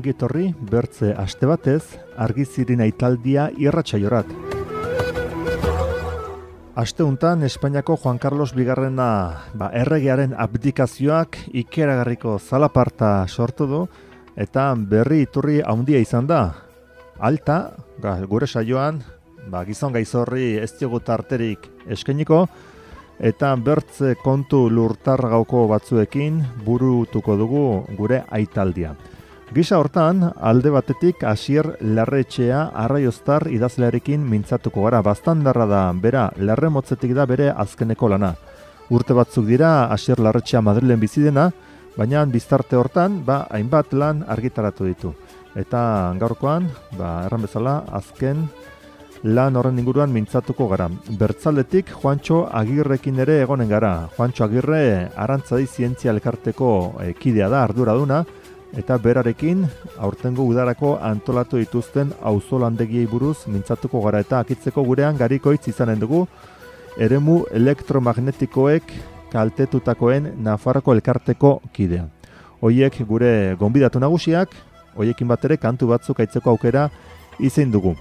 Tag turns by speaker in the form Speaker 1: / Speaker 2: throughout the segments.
Speaker 1: ongietorri bertze aste batez argizirin aitaldia irratsaiorat. Aste untan Espainiako Juan Carlos Bigarrena erregearen abdikazioak ikeragarriko zalaparta sortu du eta berri iturri handia izan da. Alta, gure saioan, gizon gaizorri ez diogu tarterik eskainiko, eta bertze kontu lurtargauko batzuekin burutuko dugu gure aitaldia. Gisa hortan, alde batetik Asier Larretxea Arraioztar idazlearekin mintzatuko gara. Bastandarra da, bera, Larremotzetik da bere azkeneko lana. Urte batzuk dira Asier Larretxea Madrilen bizi dena, baina biztarte hortan, hainbat lan argitaratu ditu. Eta gaurkoan, erran bezala, azken lan horren inguruan mintzatuko gara. Bertzaldetik Juantxo Agirrekin ere egonen gara. Juantxo Agirre Arantzadi Zientzia Elkarteko kidea da, arduraduna, eta berarekin aurtengo udarako antolatu dituzten auzolandegiei buruz mintzatuko gara eta akitzeko gurean Garikoitz izanen dugu eremu elektromagnetikoek kaltetutakoen Nafarroko elkarteko kidea. Hoiek gure gonbidatu nagusiak, hoiekin bat ere kantu batzuk aitzeko aukera izin dugu.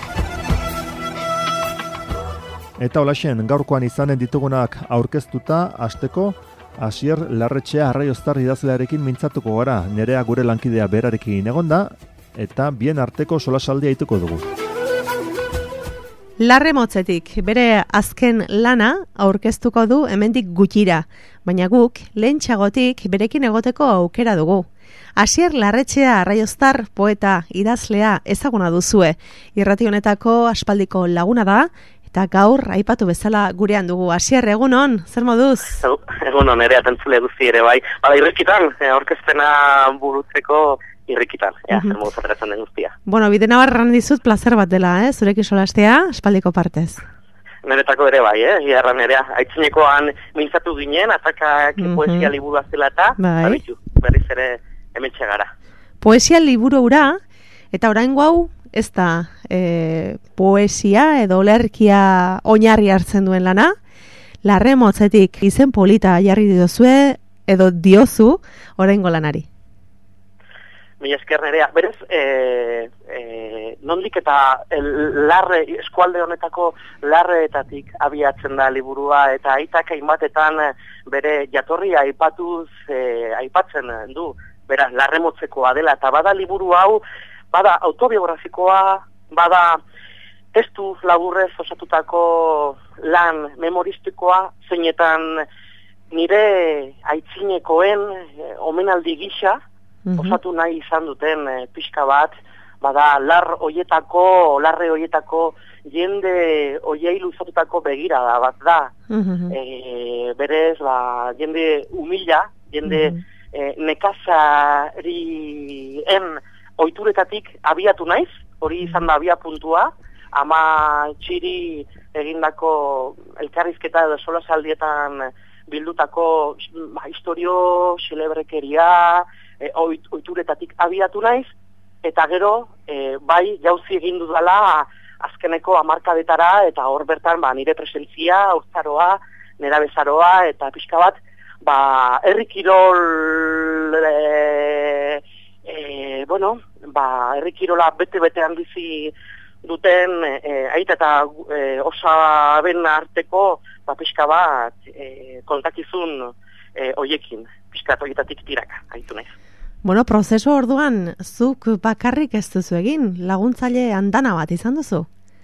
Speaker 1: Eta holaxen, gaurkoan izanen ditugunak aurkeztuta hasteko Asier Larretxea Arraioztar idazlearekin mintzatuko gara, nerea gure lankidea berarekin egonda, eta bien arteko solasaldia ituko dugu.
Speaker 2: Larremotzetik, bere azken lana aurkeztuko du hemendik gutxira, baina guk lehentxagotik berekin egoteko aukera dugu. Asier Larretxea Arraioztar poeta idazlea ezaguna duzue, irrati honetako aspaldiko laguna da, eta gaur aipatu bezala gurean dugu. Asier, egunon, zer moduz?
Speaker 3: Egunon, ere atentzule guzti ere bai. Irrikitan, aurkezpena burutzeko irrikitan, zer moduz ateratzen den guztia.
Speaker 2: Bueno, bide nabarran dizut plazer bat dela, zurekin solastea, aspaldiko partez.
Speaker 3: Neretako ere bai, hiarran ere, aitzinekoan mintzatu ginen, atakak poesia liburu azela eta, berriz ere hementxe gara.
Speaker 2: Poesia liburu ura, eta oraingo hau, ez da poesia edo olerkia oinarri hartzen duen lana, Larremotzetik izen polita jarri diozue edo diozu oraingo lanari.
Speaker 3: Mila esker nerea, berez, nondik eta larre, eskualde honetako larreetatik abiatzen da liburua, eta aitak hainbatetan bere jatorria aipatzen du, beraz, Larremotzekoa dela, eta bada liburu hau, bada autobiografikoa, bada testu laburrez osatutako lan memoristikoa, zeinetan nire aitzinekoen omenaldi gisa, osatu nahi izan duten pixka bat, bada larre hoietako jende hoiei luzatutako begirada bat da. Berez, jende humila, jende nekazarien ohituretatik abiatu naiz, hori izan da abia puntua, ama txiri egindako elkarrizketa edo solasaldietan bildutako historio, xelebrekeria, ohituretatik abiatu naiz, eta gero, bai, jauzi egin dudala azkeneko hamarkadetara, eta hor bertan nire presentzia, haurtzaroa, nerabezaroa, eta pixka bat, herri kirol... herri kirola bete-betean bizi duten aita eta osaben arteko pixka bat kontakizun hoiekin, pixka bat hoietatik tiraka, haitu naiz.
Speaker 2: Bueno, prozesu orduan, zuk bakarrik ez duzu egin, laguntzaile andana bat izan duzu?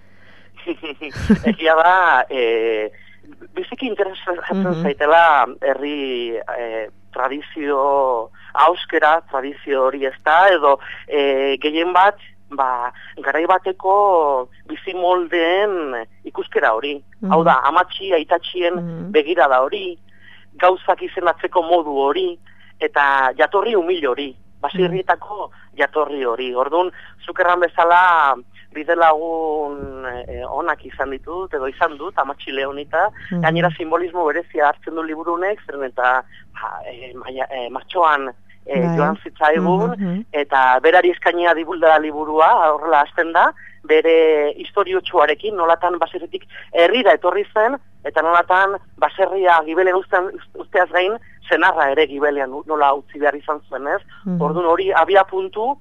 Speaker 3: Egia da, biziki interesatzen zaitela herri tradizio auskera, tradizio hori ez da, edo gehien bat, garai bateko bizi moldeen ikuskera hori. Hau da, amatxi, aitatxien begirada hori, gauzak izendatzeko modu hori, eta jatorri humil hori, basirrietako jatorri hori. Orduan, zuk erran bezala bidelagun onak izan ditut, edo izan dut, amatxi leonita, gainera simbolismo berezia hartzen du liburunek, zeren eta martxoan joan zitzaigun, eta berari eskainia dibulda liburua, horrela hasten da, bere historiotxuarekin, nolatan baserritik herrira etorri zen, eta nolatan baserria gibelen usteaz gain, senarra ere gibelean nola utzi behar izan zuen, ez? Orduan hori abia puntu,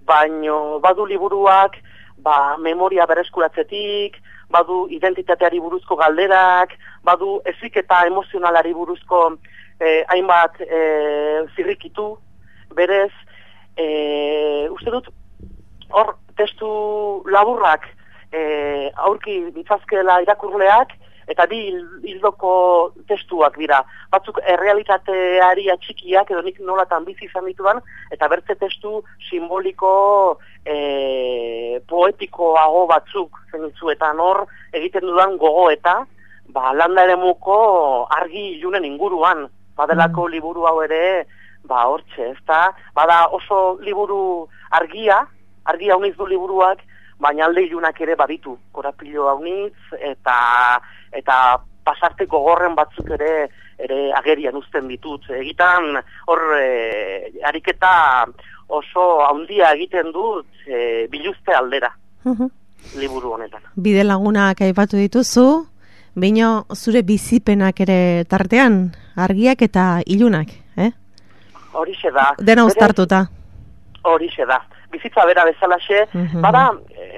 Speaker 3: baino badu liburuak memoria berreskuratzetik, badu identitateari buruzko galderak, badu heziketa emozionalari buruzko hainbat zirrikitu, berez, uste dut, hor testu laburrak aurki ditzazkeela irakurleak, eta bi hildoko testuak dira. Batzuk errealitateari atxikiak, edo nik nolatan bizi izan ditudan, eta bertze testu simboliko poetikoago batzuk zenitzuetan hor egiten dudan gogoeta, landa eremuko argi ilunen inguruan, badelako liburu hau ere, hortxe, ezta? Bada oso liburu argia haunitz du liburuak, baina alde ilunak ere baditu, korapilo haunitz, eta pasarte gogorren batzuk ere agerian uzten ditut. Egitan, hor, ariketa oso haundia egiten dut biluzte aldera, liburu honetan.
Speaker 2: Bide lagunak aipatu dituzu, baina zure bizipenak ere tartean, argiak eta ilunak,
Speaker 3: Horixe da.
Speaker 2: Dena uztartuta.
Speaker 3: Horixe da. Bizitza bera bezalaxe, bada,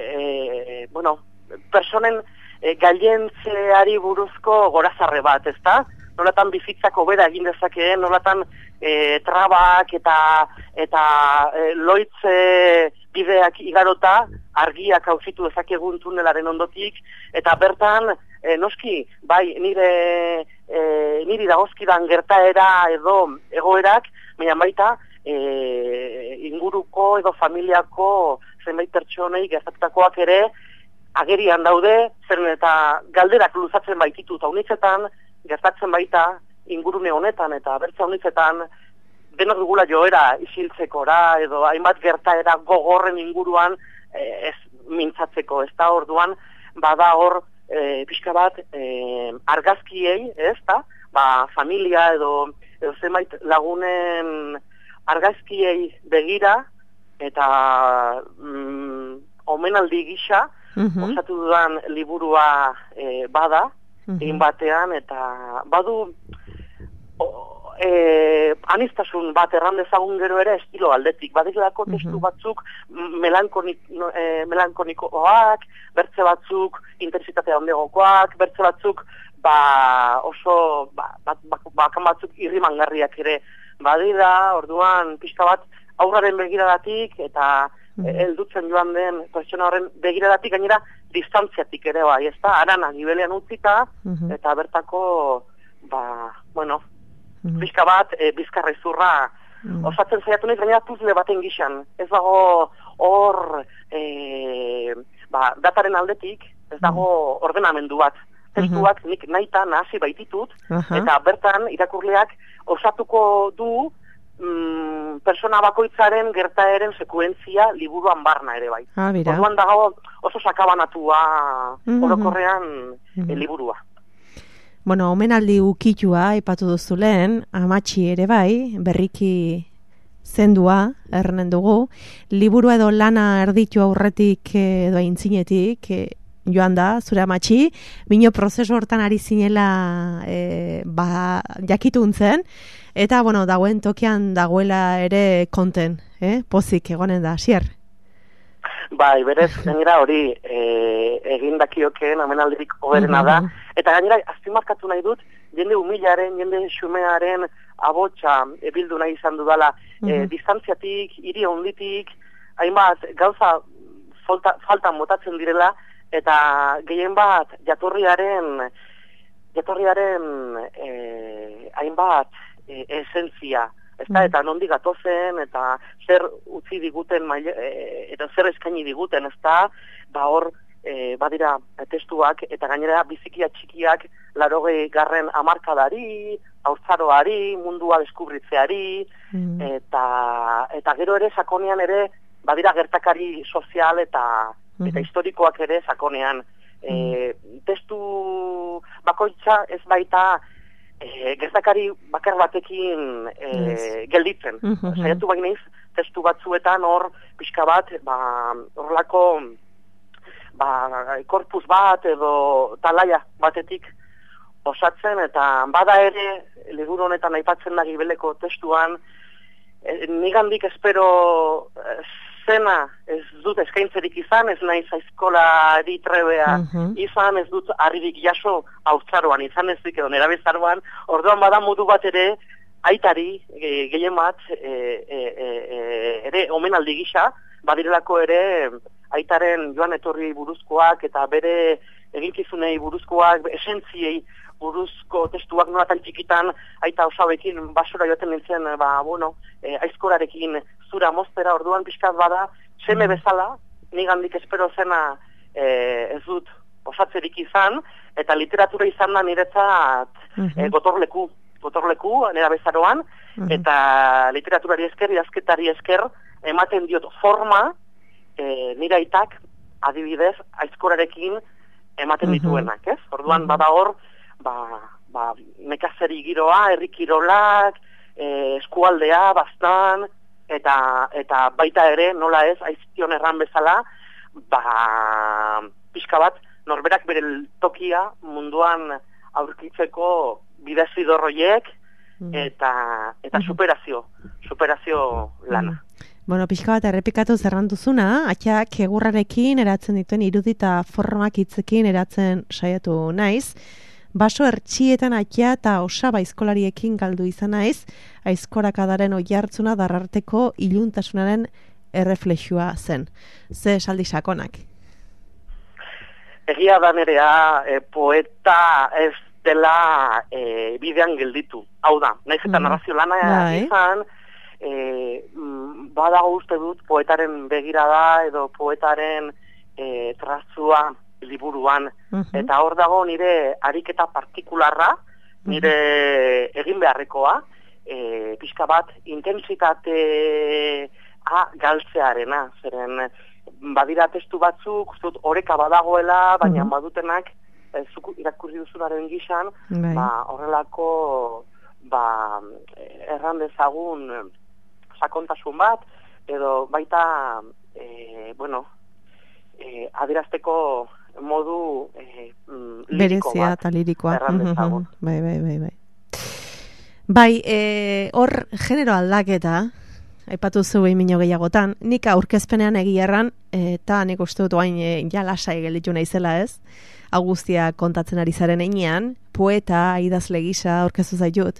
Speaker 3: personen gailentzeari buruzko gorazarre bat, ezta? Nolatan bizitzako bera egin dezakeen, nolatan trabak eta loitze bideak igarota, argiak hauzitu dezakegun tunelaren ondotik, eta bertan, noski, bai, niri dagozkidan gertaera edo egoerak, baina baita, inguruko edo familiako zenbait pertsonei gertatutakoak ere agerian daude, zeren eta galderak luzatzen baititu, eta honitzetan gertatzen baita ingurune honetan, eta bertza honitzetan denok dugula joera isiltzekora, edo hainbat gertaera gogorren inguruan ez mintzatzeko, ez da orduan, bada hor pixka bat argazkiei, ez da, familia edo zenbait lagunen argazkiei begira, eta omenaldi gisa, osatu dudan liburua bada, egin batean, eta badu anistasun bat erran dezagun gero ere estilo aldetik. Badirelako testu batzuk melankonikoak, bertze batzuk intensitatea ondegokoak, bertze batzuk oso bakan batzuk irrimangarriak ere badira, orduan pixka bat aurraren begiradatik eta heldutzen joan den pertsona horren begiradatik, gainera distantziatik ere bai, ez da, arana gibelean utzita, eta bertako pixka bat bizkarrezurra osatzen saiatu nahi, gainera puzle baten gixan, ez dago hor dataren aldetik, ez dago ordenamendu bat. Testuak nik nahita nahasi baititut, eta bertan irakurleak osatuko du persona bakoitzaren gertaeren sekuentzia liburuan barna ere bai. Orduan dago oso sakabanatua orokorrean liburua.
Speaker 2: Bueno, omenaldi ukitua aipatu duzu lehen, amatxi ere bai, berriki zendua, errenen dugu, liburu edo lana erditu aurretik edo aintzinetik, joan da, zure amatxi, bino prozesu hortan ari zinela jakituntzen, eta, dagoen tokian dagoela ere konten, pozik egonen da, Asier?
Speaker 3: Bai, berez, gainera hori egin dakiokeen omenaldirik hoberena da, eta gainera azpimarkatu nahi dut, jende humilaren, jende xumearen abotsa bildu nahi izan dudala, distantziatik, hiri honditik, hainbat gauza faltan botatzen direla, eta gehien bat jatorriaren hainbat esentzia, eta nondik gatozen, eta zer utzi diguten, eta zer eskaini diguten, hor badira testuak, eta gainera bizikia txikiak 80. hamarkadari, haurtzaroari, mundua deskubritzeari, eta gero ere sakonean ere badira gertakari sozial eta historikoak ere sakonean. Testu bakoitza ez baita gertakari bakar batekin gelditzen. Saiatu bainaiz testu batzuetan hor pixka bat horrelako korpus bat edo talaia batetik osatzen, eta bada ere liburu honetan aipatzen da Gibeleko testuan nigandik espero zena ez dut eskaintzerik izan, ez naiz aizkolari trebea izan, ez dut harririk jaso haurtzaroan izan ezik edo nerabezaroan, orduan bada modu bat ere aitari gehien bat ere omenaldi gisa, badirelako ere aitaren joan etorri buruzkoak eta bere eginkizunei buruzkoak, esentziei buruzko testuak nolatan txikitan aita osauekin basura joaten nintzen, aizkorarekin zura moztera, orduan pixkat bada, seme bezala, nigandik espero zena ez dut osatzerik izan, eta literatura izan da niretzat gotorleku nera bezaroan, eta literaturari esker, idazketari esker, ematen diot forma, nire aitak, adibidez, aizkorarekin ematen dituenak, ez? Orduan bada hor, nekazeri giroa, herrikirolak, eskualdea, bastan, eta baita ere, nola ez, aizkion erran bezala, pixka bat, norberak bere tokia munduan aurkitzeko bidezidorroiek, eta superazio lana.
Speaker 2: Bueno, pixka bat errepikatu zerranduzuna, atxak egurrarekin eratzen dituen irudita formak hitzekin eratzen saiatu naiz, baso ertxietan atxa eta osaba aizkolariekin galdu izan naiz, aizkorakadaren oihartzuna darrarteko iluntasunaren erreflexua zen. Ze esaldi sakonak?
Speaker 3: Egia da nerea poeta ez dela bidean gelditu. Hau da, naiz eta narrazio lana izan, badago uste dut poetaren begirada edo poetaren trazua liburuan, eta hor dago nire ariketa partikularra, nire egin beharrekoa, pixka bat intensitatea galtzearena, zeren badira testu batzuk, ustut oreka badagoela, baina badutenak zuk irakurri duzunaren gisan, horrelako erran dezagun sakontasun bat, edo baita adierazteko modu liriko
Speaker 2: berezia
Speaker 3: bat,
Speaker 2: eta lirikoa.
Speaker 3: erran dezagun.
Speaker 2: Bai, hor genero aldaketa, aipatu zu behin mino gehiagotan, nik aurkezpenean egiarran, eta nik uste dut oain lasai gelditu naizela ez, Augustia kontatzen ari zaren einean, poeta, idazle gisa aurkeztu zaitut.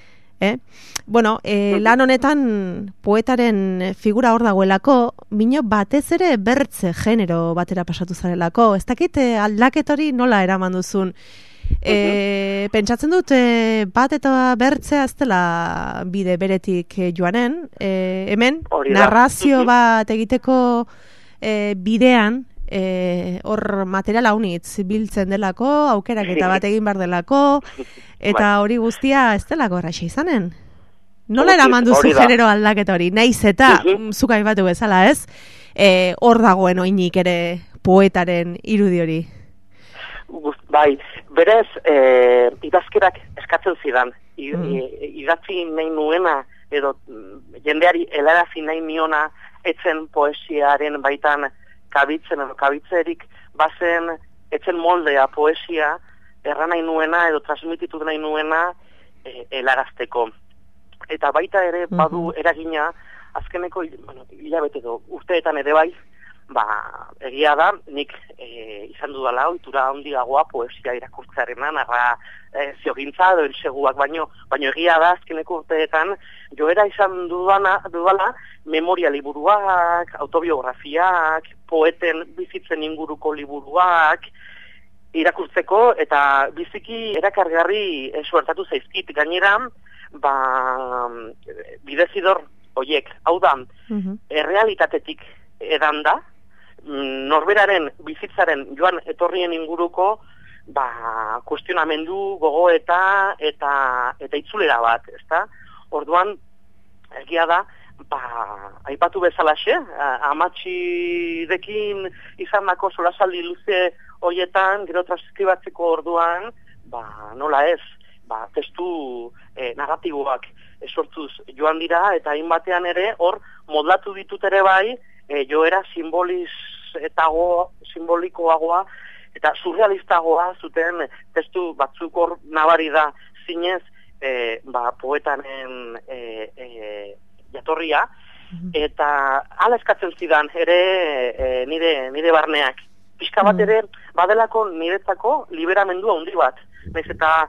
Speaker 2: Lan honetan poetaren figura hor dagoelako, bino batez ere bertze genero batera pasatu zarelako. Ez dakit aldaket hori nola eraman duzun. Pentsatzen dut bat eta bertzea ez dela bide beretik joanen. Hemen, narrazio bat egiteko bidean, hor material haunitz biltzen delako, aukeraketa bat egin bar delako, eta hori guztia ez delako erraixa izanen. Nola eraman duzu genero aldaketa hori? Naiz eta, zuk aipatu bezala ez, hor dagoen oinik ere poetaren irudi hori.
Speaker 3: Bai, berez, idazkerak eskatzen zidan, idatzi nahi nuena, edo jendeari helarazi nahi niona, etzen poesiaren baitan kabitzen edo kabitzerik bazen etzen moldea poesia erran nahi nuena edo transmititu nahi nuena helarazteko. Eta baita ere badu eragina azkeneko hilabete edo urteetan ere bai, egia da, nik izan dudala ohitura handiagoa poesia irakurtzearena, ziogintza edo enseguak, baino egia da azkeneko urteetan joera izan dudala memoria liburuak, autobiografiak, poeten bizitzen inguruko liburuak irakurtzeko, eta biziki erakargarri suertatu zaizkit gainera, bidezidor hoiek, hau da, errealitatetik edan da, norberaren bizitzaren joan etorrien inguruko kuestionamendu, gogoeta eta itzulera bat, ezta? Orduan, egia da, aipatu bezalaxe, amatxirekin izandako solasaldi luze hoietan, gero transkribatzeko orduan, nola ez, testu narratiboak sortuz joan dira, eta hainbatean ere, hor, modlatu ditut ere bai, joera simbolikoagoa, eta surrealistagoa zuten testu batzuk hor nabari da zinez poetanen jatorria, eta hala eskatzen zidan ere nire barneak. Pixka bat ere badelako niretzako liberamendua handi bat. Naiz eta,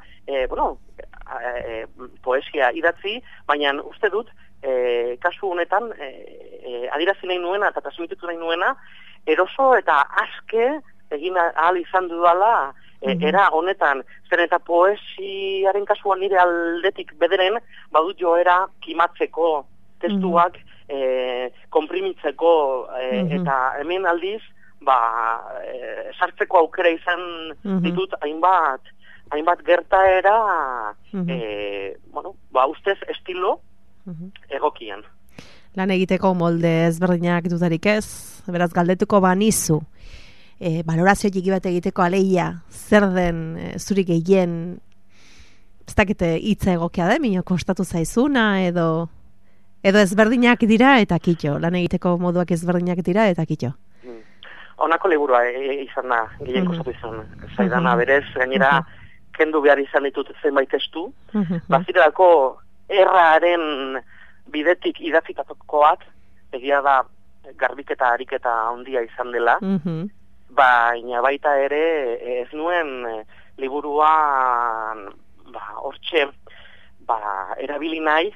Speaker 3: poesia idatzi, baina uste dut, kasu honetan, adirazi nahi nuena eta transmititu nahi nuena, eroso eta aske egin ahal izan dudala era honetan. Zer eta poesiaren kasuan nire aldetik bederen, badut joera kimatzeko testuak, konprimitzeko, eta hemen aldiz, sartzeko aukera izan ditut hainbat gertaera, ustez estilo egokian.
Speaker 2: Lan egiteko molde ezberdinak dudarik ez, beraz galdetuko banizu, balorazio txiki bat egiteko aleia, zer den zuri gehien, ez dakite hitza egokia da, minio kostatu zaizuna, edo ezberdinak dira eta kitxo, lan egiteko moduak ezberdinak dira eta kitxo.
Speaker 3: Honako liburua izan da, gehien kostatu izan zaidana, berez, gainera, kendu behar izan ditut zenbait testu, bazirelako erraren bidetik idatzitatokoak, egia da garbiketa ariketa handia izan dela, baina baita ere ez nuen liburuan hortxe erabili nahi,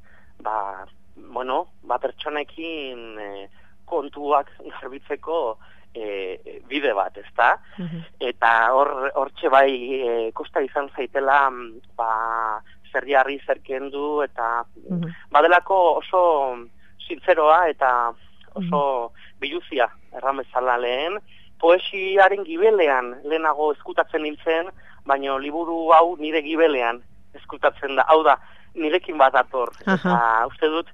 Speaker 3: pertsonekin kontuak garbitzeko bide bat, ezta? Eta hortxe bai kosta izan zaitela zerriarri zerkendu eta badelako oso zintzeroa eta oso biluzia erran bezala lehen, poesiaren gibelean lehenago eskutatzen nintzen, baina liburu hau nire gibelean eskutatzen da. Hau da, nirekin bat ator. Eta uste dut,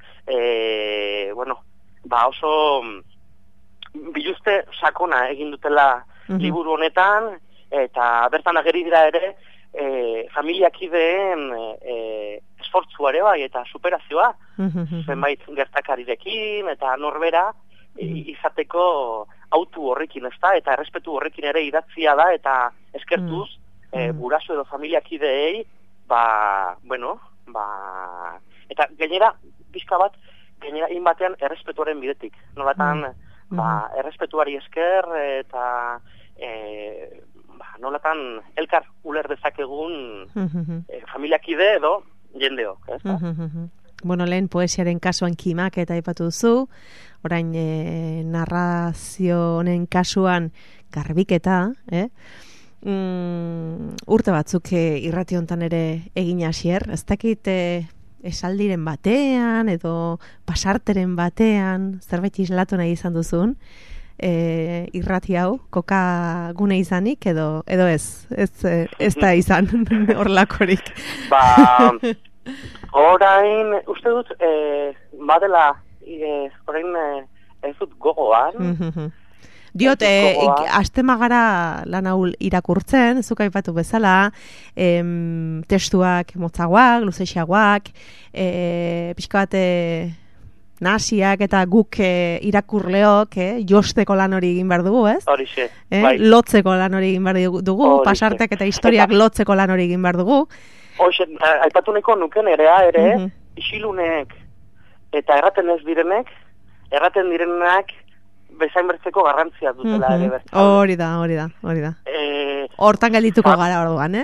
Speaker 3: oso biluzte sakona egin dutela liburu honetan, eta bertan ageri dira ere, familiakideen esfortzua ere bai, eta superazioa, zenbait gertakarirekin, eta norbera izateko autu horrekin, ezta, eta errespetu horrekin ere idatzia da, eta eskertuz, guraso edo familiakideei, eta gainera, pixka bat, gainera inbatean errespetuaren bidetik. Nolatan, errespetuari esker, eta nolatan elkar uler dezakegun familiakide edo jendeok, ezta?
Speaker 2: Lehen poesiaren kasuan kimak eta aipatu duzu, orain narrazio honen kasuan garbiketa, urte batzuk irrati hontan ere egin hasier, ez dakit esaldiren batean edo pasarteren batean zerbait islatu nahi izan duzun, irrati hau koka gune izanik edo ez da izan horlakorik.
Speaker 3: Orain, uste dut, badela, orain ez dut gogoan.
Speaker 2: Diot, astemagara lan hau irakurtzen, zuk aipatu bezala, testuak motzagoak, luzexagoak, pixka bat nasiak eta guk irakurleok, josteko lan hori egin behar dugu, ez?
Speaker 3: Horixe,
Speaker 2: lotzeko lan hori egin behar dugu, pasartek eta historiak lotzeko lan hori egin behar dugu.
Speaker 3: Hoxe, aipatu neko nuken ere, isilunek eta erraten ez direnek, erraten direnak bezain bertzeko garrantzia dutela ere bertzale.
Speaker 2: Hori da. Hortan geldituko gara orduan,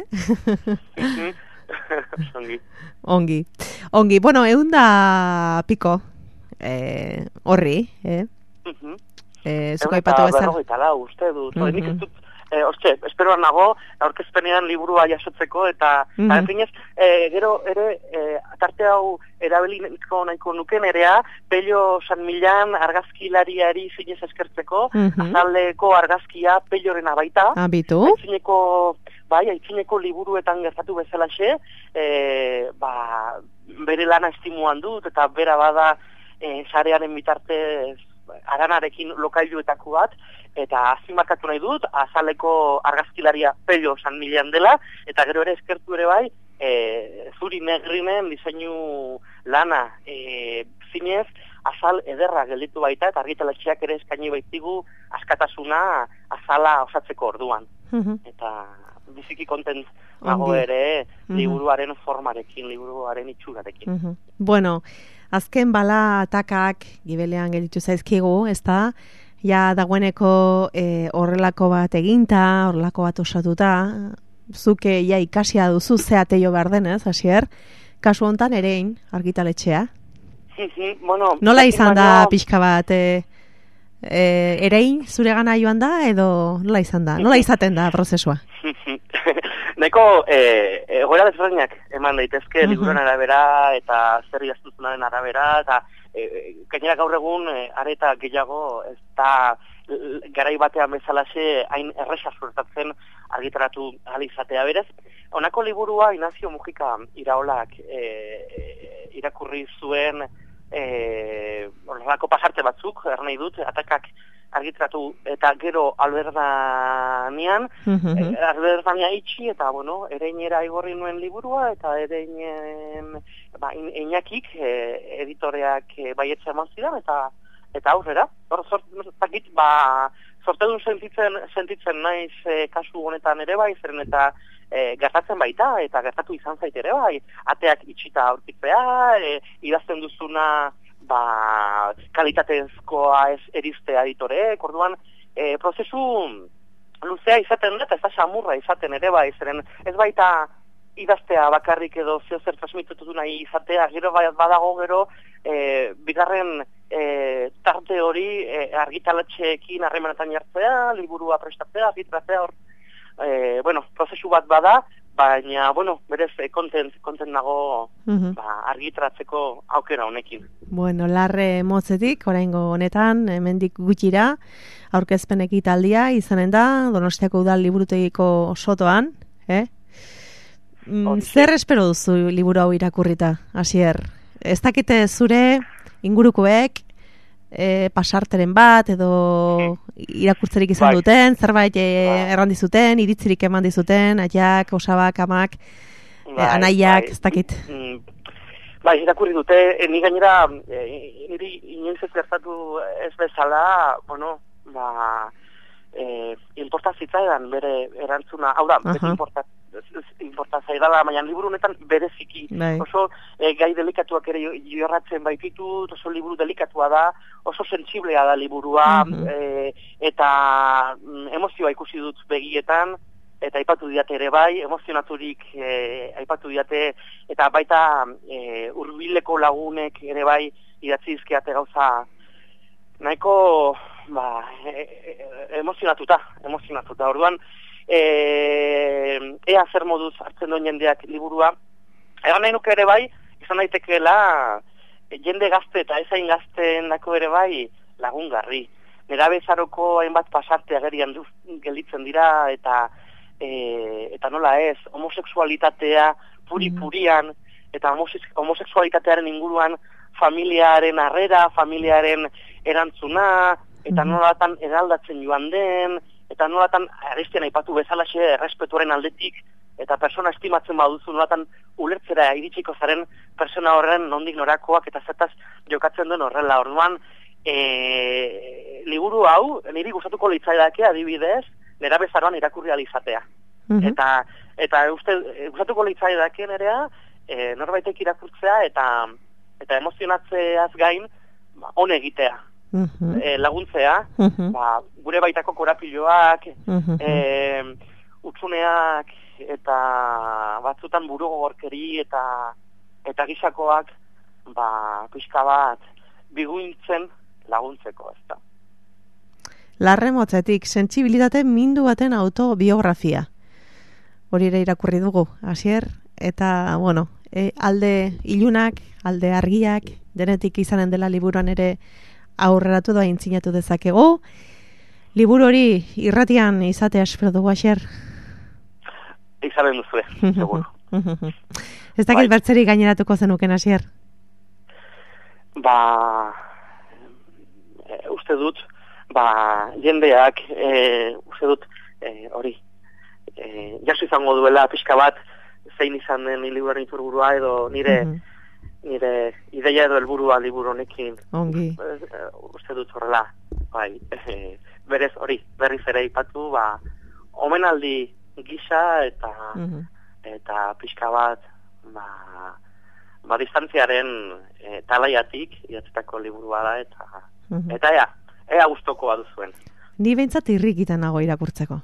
Speaker 2: Ongi. Bueno, 100 piko horri, zuko aipatu bezala.
Speaker 3: 140 uste dut. Nik ez dut, esperoan nago, aurkezpenean liburua jasotzeko, eta finez, gero ere, tarte hau erabiliko nahiko nuken erea, Pello San Millan argazkilariari zinez eskertzeko, azaldeko argazkia Pellorena baita.
Speaker 2: Abitu.
Speaker 3: Aitzineko liburuetan gertatu bezalaxe, bere lana estimuan dut, eta bera bada sarearen bitartez Aranarekin lokailuetako bat, eta azimarkatu nahi dut, azaleko argazkilaria Pello San Millan dela, eta gero ere eskertu ere bai, zuri negrinen diseinu lana zinez, azal ederra gelditu baita, eta argitaletxeak ere eskaini baitigu askatasuna azala osatzeko orduan. Eta biziki kontent nago ere liburuaren formarekin, liburuaren itxurarekin.
Speaker 2: Bueno, azken bala atakak gibelean gelditu zaizkigu, ez da? Ja dagoeneko horrelako bat eginta, horrelako bat osatuta, zuke ja ikasia duzu zeateio behar denez, Asier, kasu hontan erein argitaletxea.
Speaker 3: Bueno,
Speaker 2: nola izan da pixka bat, erein zure gana joan da, edo nola izan da? Nola izaten da prozesua?
Speaker 3: Nahiko egoera desberdinak eman daitezke liburuaren arabera eta zer idaztuzunaren arabera, eta gainera gaur egun areta gehiago ez da garai batean bezalaxe hain erresa suertatzen argitaratu ahal izatea berez. Honako liburua Ignacio Mujika Iraolak irakurri zuen horrelako pasarte batzuk, nahi dut, atakak argitratu eta gero Alberdanian, Alberdania itxi eta, bueno, ereinera igorri nuen liburua eta ereinen Iñakik editoreak baietza eman zidan eta aurrera. Hor, sortedun sentitzen naiz kasu honetan ere bai, zeren eta gertatzen baita, eta gertatu izan zait ere bai, ateak itxita aurkitzea, idazten duzuna kalitatezkoa ez eriztea editoreek, orduan prozesu luzea izaten da, eta ez da samurra izaten ere bai, zeren ez baita idaztea bakarrik edo zeozer transmitutu nahi izatea, gero badago gero bigarren tarte hori argitaletxeekin harremanetan jartzea, liburua prestatzea, argitratzea hor, prozesu bat bada, baina, berez kontent nago argitratzeko aukera honekin.
Speaker 2: Bueno, larre motzetik, oraingo honetan, hemendik gutxira, aurkezpen ekitaldia izanen da, Donostiako Udal liburutegiko sotoan, zer espero duzu liburu hau irakurrita, Asier? Ez dakite zure ingurukoek pasarteren bat edo irakurtzerik izan duten, zerbait errandizuten, iritzirik eman dizuten, aiak, osabak, amak, anaiak, ez dakit.
Speaker 3: Irakurri dute, ni gainera, niri inoiz ez gertatu ez bezala, importazitzaidan bere erantzuna, hau da, importazaidala, baina liburu honetan bereziki. Oso gai delikatuak ere jorratzen baititu, oso liburu delikatua da, oso sentsiblea da liburua, eta emozioa ikusi dut begietan, eta aipatu diate ere bai, emozionaturik aipatu diate, eta baita hurbileko lagunek ere bai idatzi dizkiate gauza nahiko emozionatuta. Orduan, ea zer moduz hartzen duen jendeak liburua. Egan nahi nuke ere bai, izan daitekeela jende gazte eta ezain gazteen dako ere bai lagungarri. Nerabezaroko hainbat pasarte agerian gelditzen dira eta nola ez, homosexualitatea puri-purian eta homosexualitatearen inguruan familiaren harrera, familiaren erantzuna, eta nolatan eraldatzen joan den, eta nolatan arestian aipatu bezalaxe errespetuaren aldetik, eta persona estimatzen baduzu nolatan ulertzera iritsiko zaren persona horren nondik norakoak eta zertaz jokatzen duen horrela. Orduan, liburu hau, niri gustatuko litzaidake adibidez, nerabezaroan irakurri alizatea. Eta gustatuko litzaidake nerea, norbaitek irakurtzea eta emozionatzeaz gain, on egitea. Laguntzea, gure baitako korapiloak, utsuneak eta batzutan burugogorkeri eta gisakoak pixka bat biguintzen laguntzeko, ez da.
Speaker 2: Larre motzetik, sentsibilitate mindu baten autobiografia. Hori ere irakurri dugu, Asier, eta, alde ilunak, alde argiak, denetik izanen dela liburuan ere aurreratu da intzinatu dezakegu. Liburu hori irratian izatea espero dugu, Asier?
Speaker 3: Izanen duzue, seguro.
Speaker 2: Ez dakit bertzeri gaineratuko zenuken, Asier?
Speaker 3: Uste dut, jendeak, uste dut, hori, jaso izango duela pixka bat, zein izan den liburuaren iturburua edo nire ideia edo helburua liburu honekin.
Speaker 2: Ongi.
Speaker 3: Uste dut horrela, berez hori, berriz ere ipatu, omenaldi gisa eta pixka bat distantziaren talaiatik idatzitako liburua da eta ea gustokoa duzuen.
Speaker 2: Ni behintzat irrikitan nago irakurtzeko.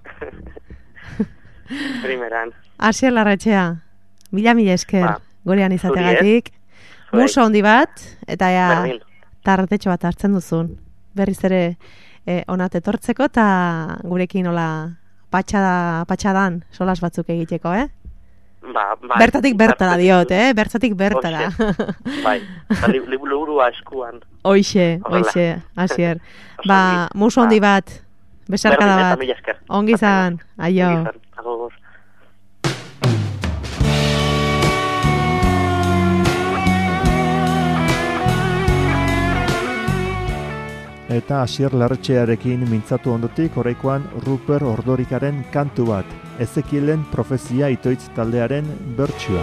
Speaker 3: Primeran.
Speaker 2: Asier Larretxea, mila esker gurean izategatik. Muso handi bat, eta tartetxo bat hartzen duzun. Berriz ere onat etortzeko eta gurekin hola patxadan solas batzuk egiteko, Bertatik bertara diot, bertatik bertara.
Speaker 3: Bai, liburua eskuan.
Speaker 2: Hoixe, Asier. Muso handi bat, besarkada bat. Ongi izan, aio.
Speaker 3: Agur.
Speaker 1: Eta Asier Larretxearekin mintzatu ondotik oraikoan Ruper Ordorikaren kantu bat, Ezekielen Profezia itoitz taldearen bertsioa.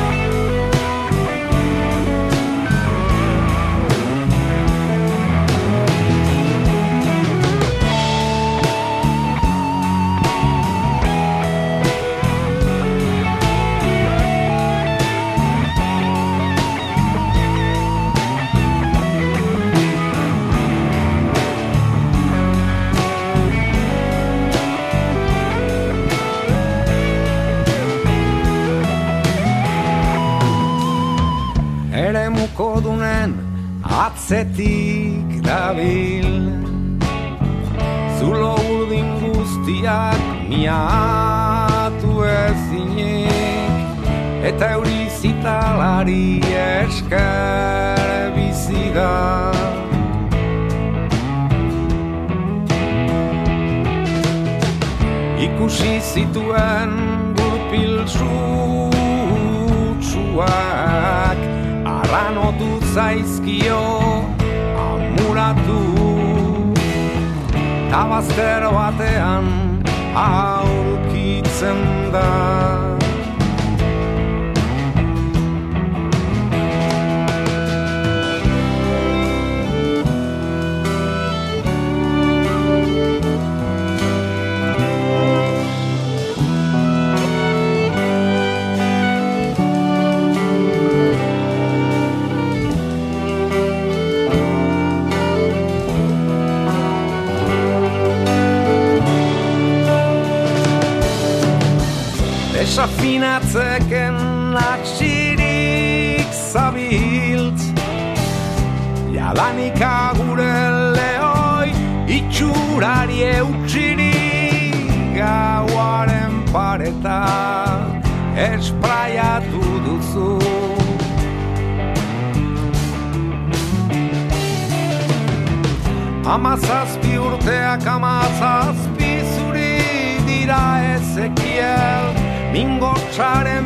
Speaker 4: Atzetik dabil zulo urdin guztiak miatu ezinik eta euri zitalari esker bizi da. Ikusi zituen gurpil sutsuak arranotu zaizkio amuratu tabazter batean aurkitzen da. Desafinatzeken atxirik zabiltz jadanik agure lehoi itxurari eutxirik gauaren pareta espraiatu duzu. Amazazpi urteak amazazpi zuri dira Ezekiel, Mingotsaren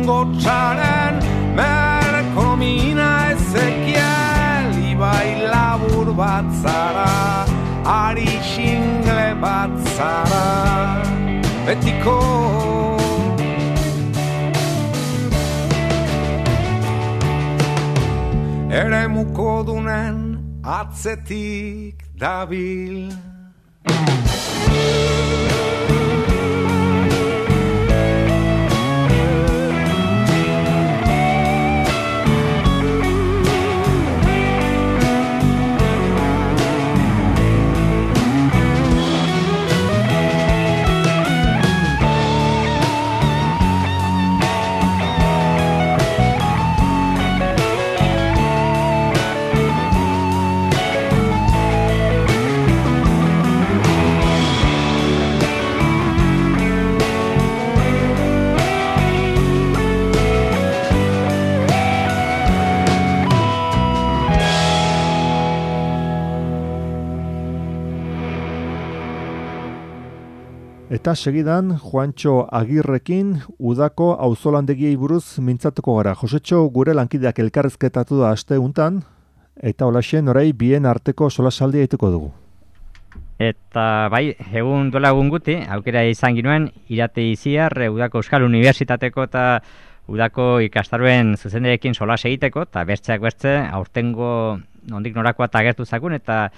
Speaker 4: merkomina Ezekiel, ibai labur bat zara, ari xingle bat zara, betiko. Eremuko dunen atzetik dabil.
Speaker 1: Eta segidan, Juantxo Agirrekin udako auzolandegiei buruz mintzatuko gara. Josetxo gure lankideak elkarrezketatu da aste untan, eta holaxen orai bien arteko solasaldia egiteko dugu.
Speaker 5: Eta bai, egun duela egun guti, aukera izan ginuen, Irate Iziar, udako Euskal Unibertsitateko eta udako ikastaroen zuzenderekin solas egiteko, eta bertzeak bertze, aurtengo nondik norakoa eta agertu zakun, eta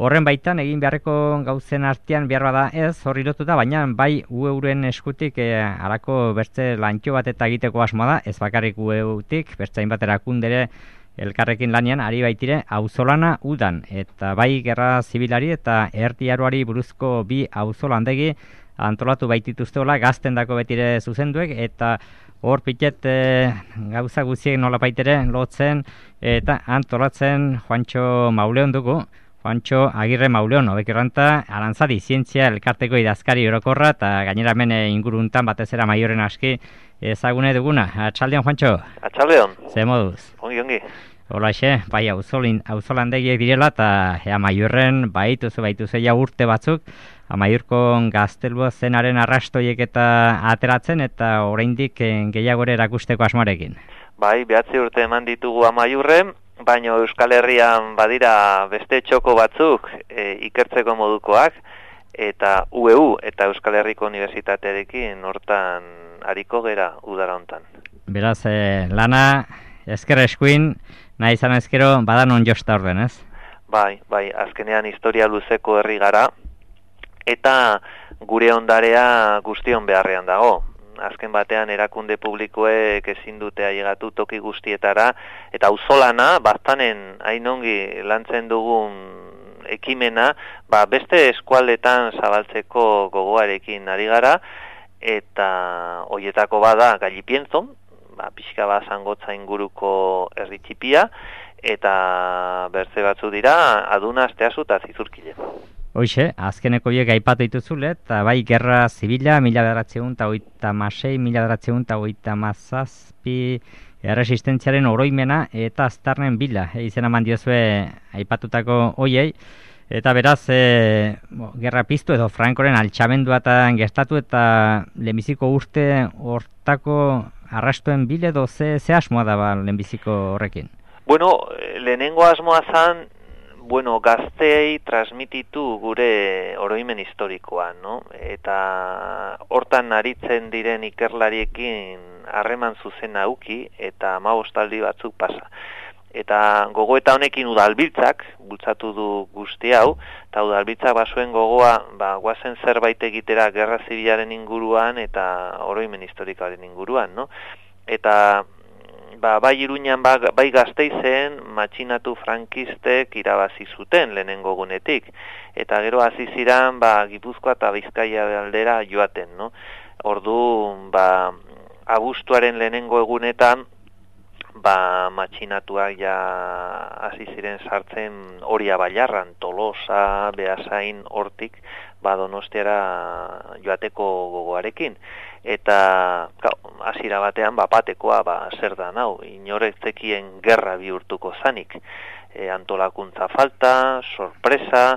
Speaker 5: Horren baitan egin beharreko gauzen artean behar bada ez, horri lotuta, baina bai UEuren eskutik halako bertze lantxo bat eta egiteko asmoa da, ez bakarrik UEutik, bertze hainbat erakundere elkarrekin lanian ari baitire auzolana udan, eta bai gerra zibilari eta erdiaroari buruzko bi auzolandegi antolatu baitituzteola gaztendako betire zuzenduek, eta hor pitet gauza guztiek nola baitere lotzen eta antolatzen Juantxo Mauleon dugu. Juantxo Agirre Mauleon, hobekirranta, Arantzadi zientzia elkarteko idazkari orokorra eta gainera hemen inguruntan batez era Maioren aski ezagune duguna. Atxaldeon, Juantxo?
Speaker 6: Atxaldeon.
Speaker 5: Ze moduz?
Speaker 6: Ongi.
Speaker 5: Holaxe, bai auzolandegiek direla eta Maiorren baituzu ja urte batzuk, Amaiurko gaztelua zenaren arrastoiek eta ateratzen eta oraindik gehiago ere erakusteko asmoarekin.
Speaker 6: Bai, 9 urte eman ditugu Amaiurren, baina Euskal Herrian badira beste txoko batzuk ikertzeko modukoak, eta UEU eta Euskal Herriko Unibertsitatearekin hortan ariko gera udara hontan.
Speaker 5: Beraz, lana ezker eskuin, nahi izan ezkero badanon josta orden, ez?
Speaker 6: Bai, azkenean historia luzeko herri gara, eta gure ondarea guztion beharrean dago. Azken batean erakunde publikoek ezin dute ailegatu toki guztietara, eta auzolana baztanen hainongi lantzen dugun ekimena, beste eskualdetan zabaltzeko gogoarekin ari gara, eta hoietako bada Gallipienzon, pixka bat Zangotza inguruko herri txipia, eta bertze batzu dira Aduna, Asteazu eta Zizurkile.
Speaker 5: Hoxe, azkeneko biek aipatu dituzule, eta bai gerra zibila, 1936, 1937 erresistentziaren oroimena eta aztarnen bila, izena eman diozue aipatutako hoiei, eta beraz, gerra piztu edo Frankoren altxamendua eta gestatu eta lehenbiziko urte hortako arrastuen bile edo ze asmoa da lehenbiziko horrekin?
Speaker 6: Lehenengo asmoa zan, gazteei transmititu gure oroimen historikoa, no? Eta hortan aritzen diren ikerlariekin harreman zuzena uki eta 15 batzuk pasa. Eta gogoeta honekin udalbiltzak bultzatu du guzti hau, eta udalbiltzak basuen gogoa guazen zerbait egitera gerra zibilaren inguruan eta oroimen historikoaren inguruan, no? Eta bai Iruñan, bai Gasteizen matxinatu frankistek irabazi zuten lehenengo gunetik. Eta gero hasi ziren Gipuzkoa eta Bizkaia aldera joaten, no? Ordu, abuztuaren lehenengo egunetan, matxinatuak ja hasi ziren sartzen Oria Bailarran, Tolosa, Beasain, hortik, Donostiara joateko gogoarekin. Eta hasiera batean batekoa zer da nau, inorek zekien gerra bihurtuko zanik. Antolakuntza falta, sorpresa,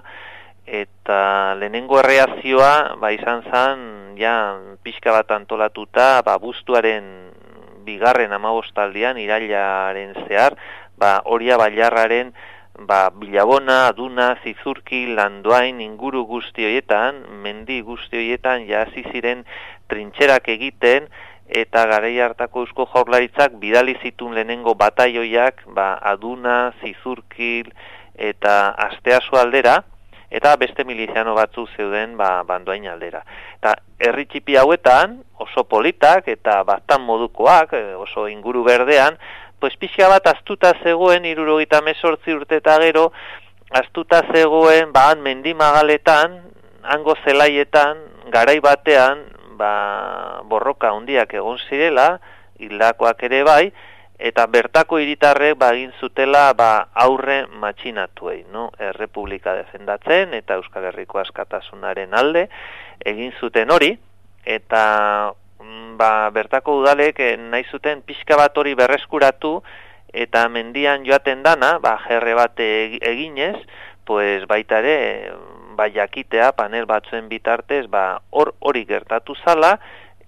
Speaker 6: eta lehenengo erreazioa izan zan, pixka bat antolatuta, abuztuaren 2. 15 irailaren zehar, Oria Bailarraren Bilabona, Aduna, Zizurki, Landoain, inguru guzti horietan, mendi guzti horietan hasi ziren trintxerak egiten, eta garai hartako Eusko Jaurlaritzak bidali zituen lehenengo bataioiak Aduna, Zizurkil eta Asteazu aldera, eta beste miliziano batzu zeuden Bandoain aldera. Eta herri txipi hauetan, oso politak eta bastan modukoak, oso inguru berdean, pixka bat aztuta zegoen 78 urte eta gero, aztuta zegoen mendimagaletan, hango zelaietan, garai batean, borroka handiak egon zirela, hildakoak ere bai, eta bertako hiritarrek egin zutela aurre matxinatuei, no? Errepublika defendatzen eta Euskal Herriko askatasunaren alde egin zuten hori, eta bertako udalek nahi zuten pixka bat hori berreskuratu eta mendian joaten dana, jerre bat eginez, baita ere, jakitea panel batzuen bitartez, hori gertatu zala,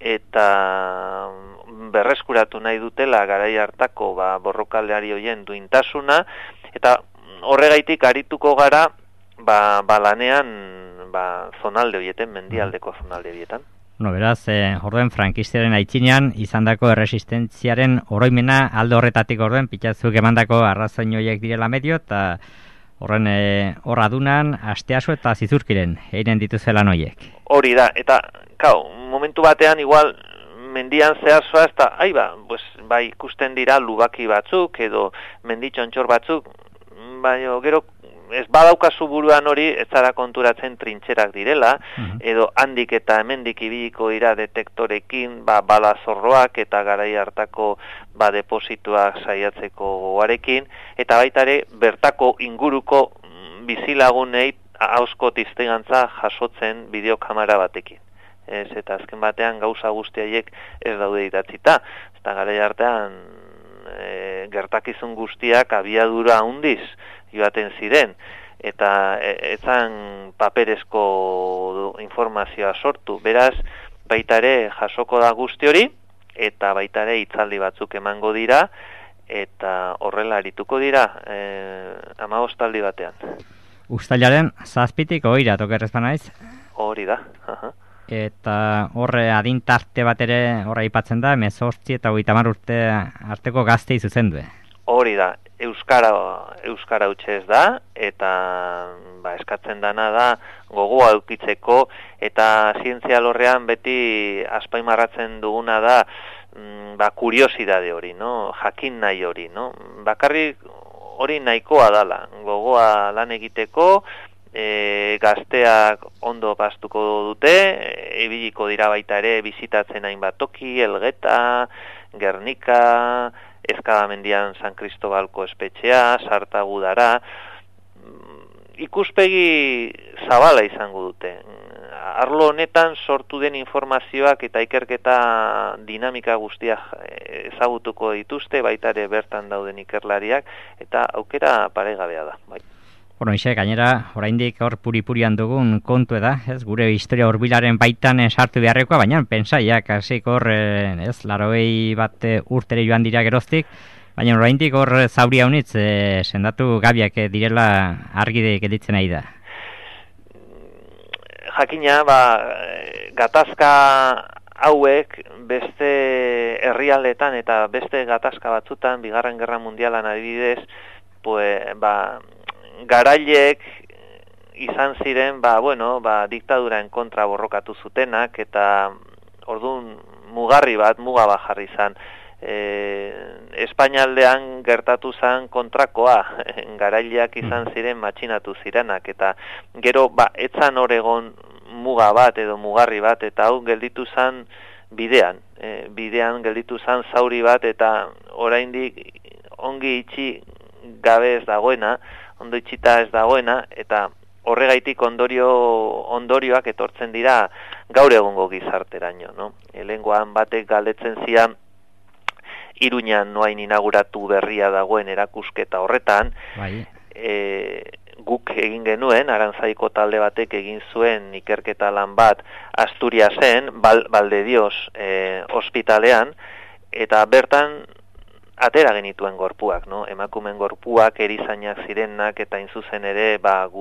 Speaker 6: eta berreskuratu nahi dutela garai hartako borrokaldeari hoien duintasuna, eta horregaitik arituko gara lanean zonalde horietan, mendialdeko zonalde horietan.
Speaker 5: Beraz, orduen frankistiaren aitzinean izandako erresistentziaren oroimena alde horretatik orduen, pitzatzuk emandako arrazoin horiek direla medio, eta Horren hor adunan, asteasu eta zizurkiren, eiren dituzela noiek.
Speaker 6: Hori da, eta momentu batean igual mendian zehazoa ez da, pues, bai ikusten dira lubaki batzuk edo menditxontxor batzuk, baina gero ez badaukazu buruan hori ez zara konturatzen trintxerak direla, edo handik eta hemendik ibiliko dira detektorekin, bala zorroak eta garai hartako deposituak saiatzeko goarekin, eta baita ere bertako inguruko bizilagunei ahozko tiztegantza jasotzen bideokamera batekin. Eta azken batean gauza guztiaiek ez daude idatzita. Eta garai artean gertakizun guztiak abiadura handiz joaten ziren, eta etzan paperezko informazioa sortu. Beraz, baita ere jasoko da guzti hori, eta baita ere hitzaldi batzuk emango dira, eta horrela arituko dira 15 aldi batean.
Speaker 5: Uztailaren 7tik 20 tokerrez banaiz?
Speaker 6: Hori da.
Speaker 5: Eta horre adintarte bat ere horra aipatzen da, 18 eta 30 urte arteko gaztei zuzendu.
Speaker 6: Hori da, euskara hutsez da, eta eskatzen dana da gogoa edukitzeko, eta zientzia lorrean beti azpaimarratzen duguna da kuriosidade hori, no? Jakin nahi hori, no? Bakarrik hori nahikoa dala, gogoa lan egiteko, gazteak ondo pastuko dute, ibiliko dira baita ere bizitatzen hainbat toki, Elgeta, Gernika, Ezkadamendian San Cristobalko espetxea, Sartagudara, ikuspegi zabala izango dute. Arlo honetan sortu den informazioak eta ikerketa dinamika guztiak ezagutuko dituzte, baita ere bertan dauden ikerlariak, eta aukera paregabea da. Bai.
Speaker 5: Bueno, gainera, oraindik hor puri-purian dugun kontu da, ez, gure historia hurbilaren baitan sartu beharrekoa, baina pensaiak, hasik hor, 80 urtere joan dira geroztik, baina oraindik hor zauri haunitz, sendatu gabiak direla argi gelditzen nahi da.
Speaker 6: Jakina, gatazka hauek beste herrialdetan eta beste gatazka batzutan, Bigarren Gerra Mundialan adibidez, garaileek izan ziren, diktaduraen kontra borrokatu zutenak, eta orduan muga bat jarri izan. Espainialdean gertatu zen kontrakoa, garaileak izan ziren matxinatu zirenak, eta gero etzan hor egon muga bat edo mugarri bat, eta hau gelditu zen bidean gelditu zen zauri bat, eta oraindik ongi itxi gabe ez dagoena, ondo itxita ez dagoena, eta horregaitik ondorioak etortzen dira gaur egungo gizarteraino, no? Lehengoan batek galdetzen zian Iruñan noain inauguratu berria dagoen erakusketa horretan, guk egin genuen, Arantzaiko talde batek egin zuen ikerketa lan bat Asturiasen, Baldedios ospitalean, eta bertan atera genituen gorpuak, no? Emakumen gorpuak, erizainak zirenak, eta inzuzen ere,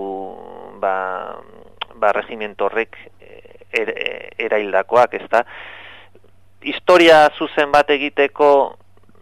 Speaker 6: regimiento horrek eraildakoak, ezta? Historia zuzen bat egiteko,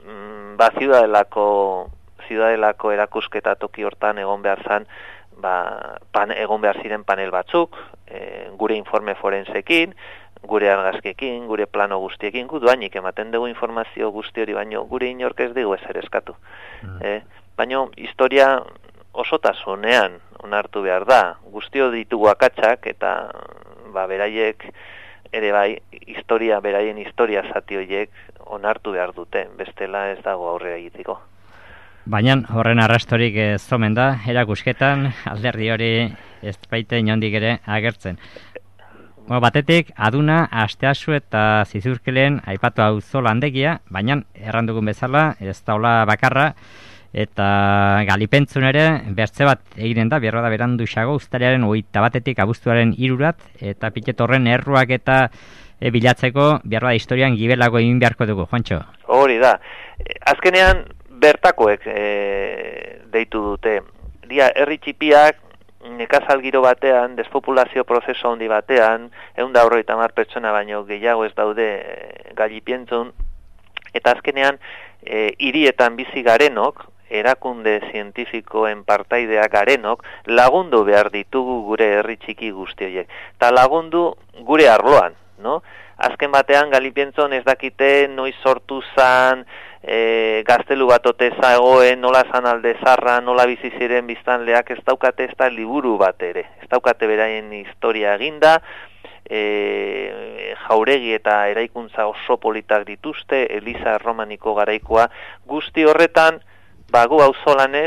Speaker 6: Ciudadelako erakusketa toki hortan egon behar zan, egon behar ziren panel batzuk, gure informe forensekin, gure argazkekin, gure plano guztiekin, duainik ematen dugu informazio guzti hori, baino gure inork ez dugu ezer eskatu. Baino historia osotasunean onartu behar da, guztio ditugu akatsak, eta beraiek ere beraien historia zati horiek onartu behar dute, bestela ez dago aurrera egiteko.
Speaker 5: Baina horren arrastorik zomen da, erakusketan alderdi hori ez baite inondik ere agertzen. Batetik, aduna, asteasu eta zizurkileen aipatu auzo landegia, baina errandugun bezala, ez daula bakarra, eta Galipentzun ere bertze bat eginen da, bierra da berandu xago, uztailaren 21-etik abuztuaren 3-rat, eta piketorren erruak eta bilatzeko bierra da historian gibelago egin beharko dugu, Juancho.
Speaker 6: Hori da, azkenean bertakoek deitu dute. Herri txipiak, nekazal giro batean, despopulazio prozeso handi batean, 150 pertsona baino gehiago ez daude Galipentzun, eta azkenean hirietan bizi garenok, erakunde zientifikoen partaideak garenok lagundu behar ditugu gure herri txiki guzti horiek. Ta lagundu gure arloan, no? Azken batean Galipientzon ez dakite noiz sortu zan, gaztelu bat ote zagoen, nola zan alde zarra, nola bizi ziren biztanleak, ez daukate ez da liburu bat ere. Ez daukate beraien historia eginda, jauregi eta eraikuntza oso politak dituzte, Eliza Erromaniko garaikoa, guzti horretan, gu auzolanez,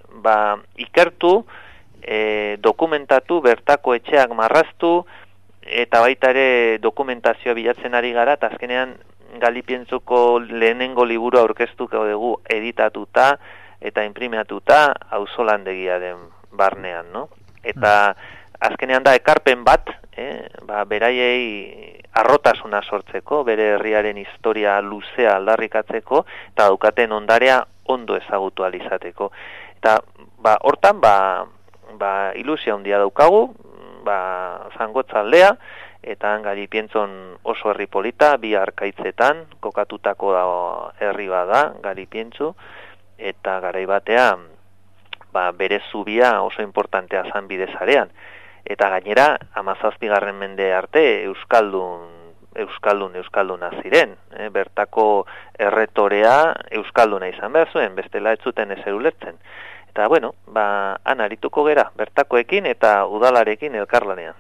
Speaker 6: ikertu, dokumentatu, bertako etxeak marraztu, eta baita ere dokumentazioa bilatzen ari gara, eta azkenean Galipientzuko lehenengo liburu aurkeztuko dugu editatuta eta imprimiatuta auzolandegiaren barnean, no? Eta azkenean da ekarpen bat, beraiei arrotasuna sortzeko, bere herriaren historia luzea aldarrikatzeko, eta daukaten ondarea ondo ezagutu alizateko. Eta hortan ilusia handia daukagu, Zangotzaldea, eta Galipientzon oso herri polita, bi arkaitzetan kokatutako herri bada Galipientzu, eta garai batean bere zubia oso importantea zan bidezarean. Eta gainera, 17. mende arte euskalduna ziren. Bertako erretorea euskalduna izan behar zuen, bestela ez zuten ezer ulertzen. Eta han arituko gera, bertakoekin eta udalarekin elkarlanean.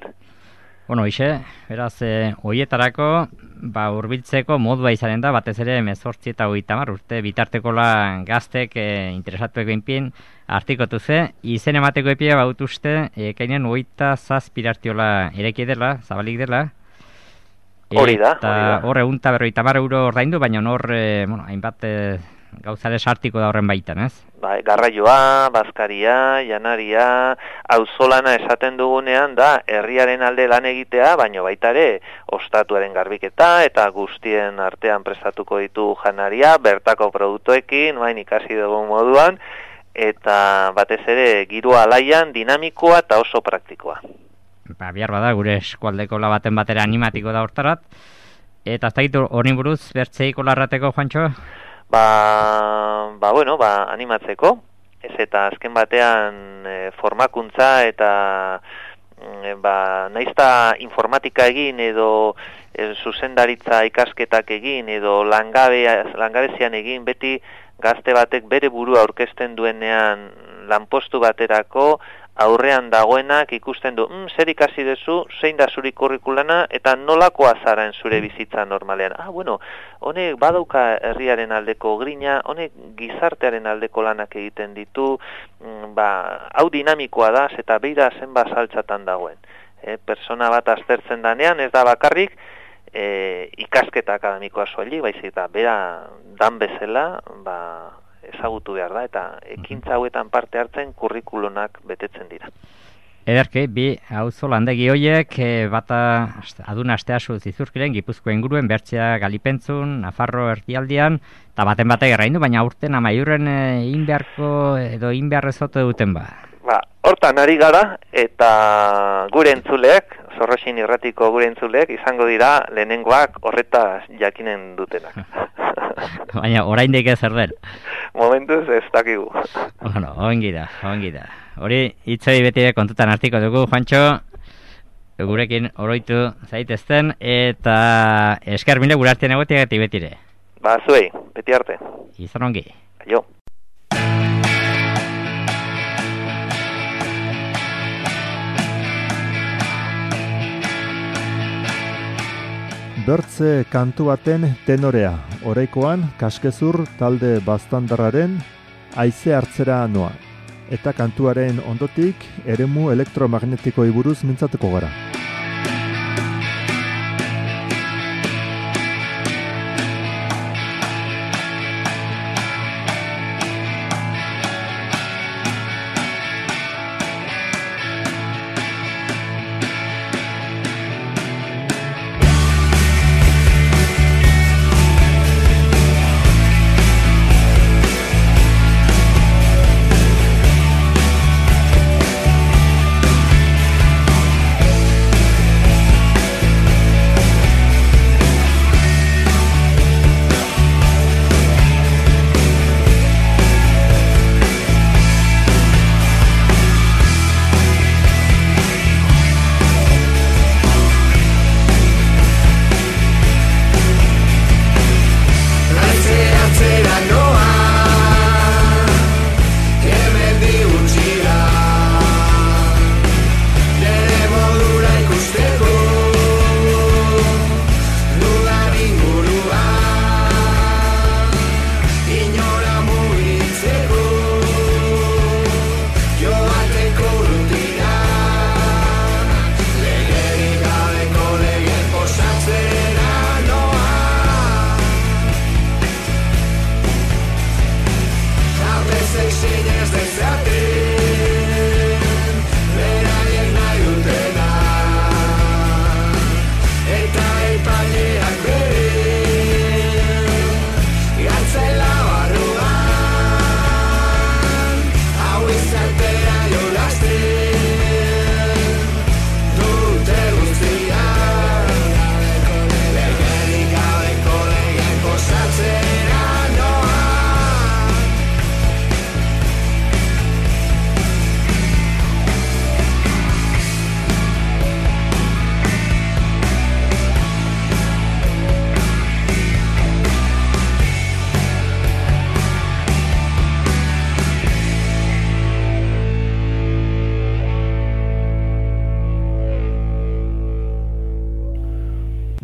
Speaker 5: Beraz, horietarako, hurbiltzeko modua izanen da, batez ere 18 eta 30 urte bitartekola gaztek interesatueko inpien artikotu ze, izen emateko epia bautuzte, kainen 27 artiola ereki dela, zabalik dela.
Speaker 6: Hori da.
Speaker 5: Eta hor €150 ordaindu, baina hor, hainbat gauzare sartiko da horren baitan, ez?
Speaker 6: Garraioa, bazkaria, janaria, auzolana esaten dugunean da herriaren alde lan egitea, baina baita ere ostatuaren garbiketa eta guztien artean prestatuko ditu janaria, bertako produktuekin, ikasi dugun moduan, eta batez ere giroa alaian, dinamikoa eta oso praktikoa.
Speaker 5: Bihar bada, gure eskualdeko baten batera animatiko da hortarat. Eta ez dakit hori buruz, bertzeiko larrateko, Juantxo?
Speaker 6: Animatzeko, ez eta azken batean formakuntza eta naizta informatika egin edo zuzendaritza ikasketak egin edo langabezian egin, beti gazte batek bere burua aurkezten duenean lanpostu baterako aurrean dagoenak ikusten du, zer ikasi duzu, zein da zuri kurrikulana, eta nolakoa zaren zure bizitza normalean. Honek badauka herriaren aldeko grina, honek gizartearen aldeko lanak egiten ditu, hau dinamikoa da, eta beira zenba saltzatan dagoen. Persona bat aztertzen danean, ez da bakarrik, ikasketa akademikoa soilik, baizik eta bera dan bezala, ezagutu behar da, eta ekintza hauetan parte hartzen kurrikulunak betetzen dira.
Speaker 5: Ederki, bi auzolandegi horiek, bata adun asteasu zizurkiren, Gipuzkoa inguruen, Bertzea Galipentzun, Nafarro erdialdian, eta baten batek erraindu, baina urten amaiurren inbeharko edo inbeharrezote duten
Speaker 6: Hortan ari gara, eta gure entzuleek, Zorroxin irratiko gure entzuleek, izango dira lehenengoak horretaz jakinen dutenak.
Speaker 5: Baina oraindik ez zer den.
Speaker 6: Momentuz ez dakigu.
Speaker 5: Ongi da. Hori hitzoi beti kontutan hartiko dugu, Juantxo, gurekin oroitu zaitezten, eta esker mile gure artean egotiak eta betire.
Speaker 6: Zuei, beti arte.
Speaker 5: Izan ongi.
Speaker 6: Aio.
Speaker 1: Bertze kantu baten tenorea, oraikoan Kaskezur talde baztandarraren haize hartzera noa. Eta kantuaren ondotik eremu elektromagnetikoei buruz mintzatuko gara.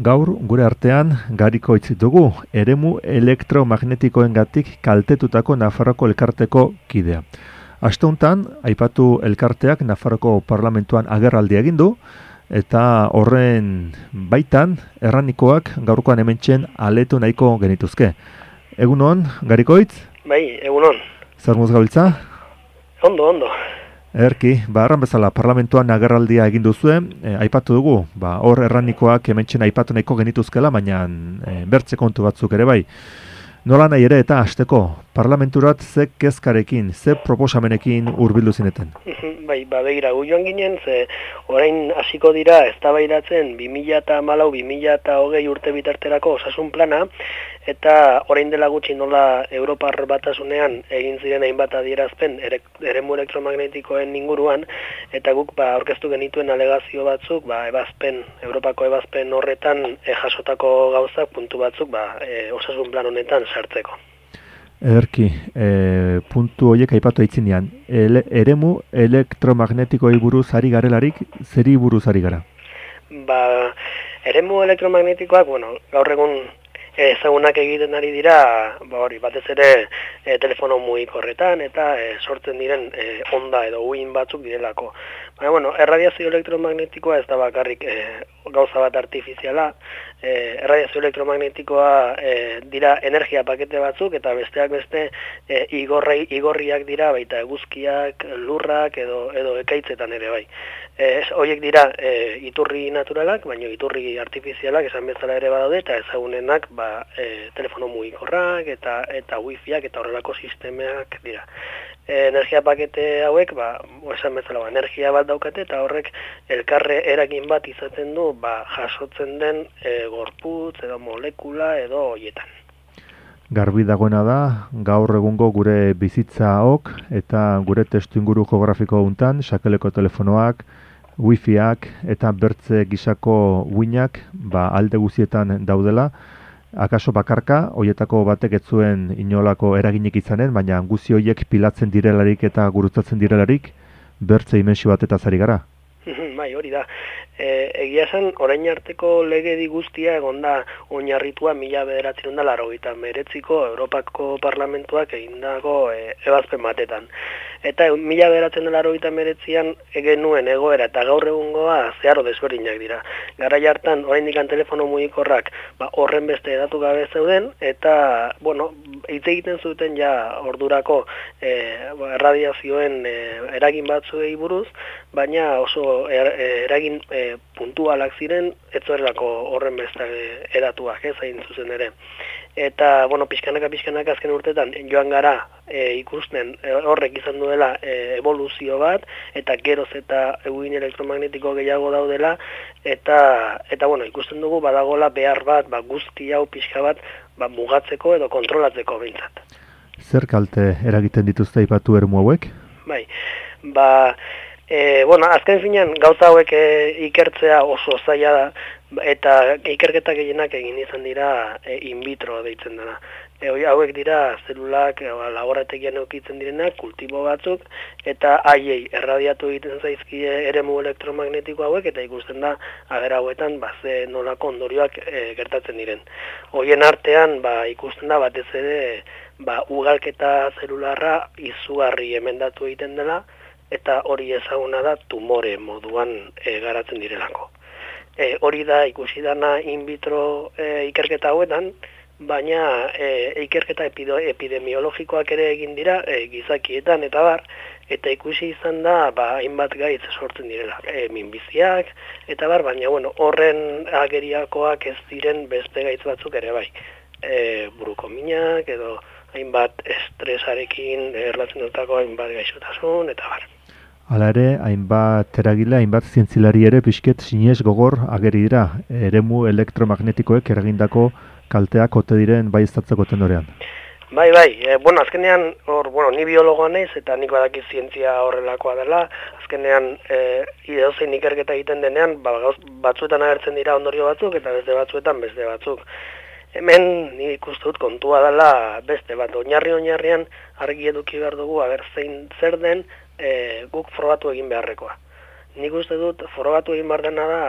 Speaker 1: Gaur gure artean Garikoitz dugu, eremu elektromagnetikoengatik kaltetutako Nafarroko elkarteko kidea. Aste honetan, aipatu elkarteak Nafarroko parlamentuan agerraldia egin du, eta horren baitan erranikoak gaurkoan hementzen aletu nahiko genituzke. Egunon, Garikoitz?
Speaker 7: Bai, egunon.
Speaker 1: Zer muz gabiltza?
Speaker 7: Ondo.
Speaker 1: Erki, erran bezala parlamentuan agerraldia egin duzue, aipatu dugu, hor erranikoak hementzen aipatu nahiko genituzkela, baina bertze kontu batzuk ere bai. Nola nahi ere eta hasteko, parlamenturat ze kezkarekin, ze proposamenekin hurbildu zineten?
Speaker 7: Bai, begira, gu joan ginen, ze orain hasiko dira eztabaidatzen 2014-2020 urte bitarterako osasun plana, eta orain dela gutxi nola Europar Batasunean egin ziren hainbat adierazpen eremu elektromagnetikoen inguruan, eta guk aurkeztu genituen alegazio batzuk, Europako ebazpen horretan jasotako gauzak puntu batzuk osasun plan honetan sartzeko.
Speaker 1: Ederki, puntu horiek aipatu aitzinean, eremu elektromagnetikoei buruz ari garelarik, zeri buruz ari gara?
Speaker 7: Eremu elektromagnetikoak, gaur egun ezagunak egiten ari dira, batez ere telefono mugikorretan eta sortzen diren onda edo uhin batzuk direlako. Baina, erradiazio elektromagnetikoa ez da bakarrik gauza bat artifiziala, erradiazio elektromagnetikoa dira energia pakete batzuk eta besteak beste igorriak dira, baita eguzkiak, lurrak edo ekaitzetan ere bai. Horiek dira iturri naturalak, baina iturri artifizialak esan bezala ere badaude eta ezagunenak telefono mugikorrak eta wifiak eta horrelako sistemeak dira. Energia pakete hauek, esan bezala, energia bat daukate eta horrek elkarre eragin bat izaten du jasotzen den gorputz edo molekula edo horietan.
Speaker 1: Garbi dagoena da, gaur egungo gure bizitzaok eta gure testuinguru geografiko hontan, sakeleko telefonoak, wifiak eta bertze gisako uinak alde guztietan daudela. Akaso bakarka, horietako batek ez zuen inolako eraginik izanen, baina guzti horiek pilatzen direlarik eta gurutzatzen direlarik, bertze dimensio batetaz ari gara.
Speaker 7: Bai, hori da. Egia esan, orain arteko legedi guztia egonda oinarritua 1989ko Europako Parlamentuak egindako ebazpen batetan. Eta 1989an genuen egoera eta gaur egungoa zeharo desberdinak dira. Garai hartan, oraindik telefono mugikorrak horren beste datu gabe zeuden, eta, hitz egiten zuten ja ordurako erradiazioen eragin batzuei buruz, baina oso eragin puntualak ziren, ez zuelako horren beste edatuak, hain zuzen ere. Eta, pixkanaka azken urtetan joan gara ikusten horrek izan duela evoluzio bat, eta geroz eta uhin elektromagnetiko gehiago daudela, eta ikusten dugu badagola behar bat, guzti hau pixka bat, mugatzeko edo kontrolatzeko behintzat.
Speaker 1: Zer kalte eragiten dituzte aipatu eremu hauek?
Speaker 7: Bai, azken finean gauza hauek ikertzea oso zaila da, eta ikerketak gehienak egin izan dira in vitro deitzen dena. Hauek dira zelulak laborategian eukitzen direnak, kultibo batzuk, eta haiei erradiatu egiten zaizkie eremu elektromagnetiko hauek, eta ikusten da ager hauetan ze nolako ondorioak gertatzen diren. Horien artean ikusten da batez ere ugalketa zelularra izugarri emendatu egiten dela, eta hori ezaguna da tumore moduan garatzen direlako. Hori da ikusi dana in vitro ikerketa hauetan, baina ikerketa epidemiologikoak ere egin dira gizakietan eta bar, eta ikusi izan da hainbat gaitz sortzen direla, minbiziak eta bar, baina horren ageriakoak ez diren beste gaitz batzuk ere bai. Buruko minak edo hainbat estresarekin erlatzendutako hainbat gaixotasun eta bar.
Speaker 1: Hala ere, hainbat eragile, hainbat zientzilari ere pixket sinez gogor ageri dira, eremu elektromagnetikoek eragindako kalteak ote diren bai estatzeko tendorean.
Speaker 7: Bai, azkenean, ni biologoa naiz eta nik badaki zientzia horrelakoa dela, azkenean edozein ikerketa egiten denean, batzuetan agertzen dira ondorio batzuk eta beste batzuetan beste batzuk. Hemen nik ikusten dut kontua dela beste bat, oinarrian argi eduki behar dugu zer den guk frogatu egin beharrekoa. Nik uste dut frogatu egin behar dena da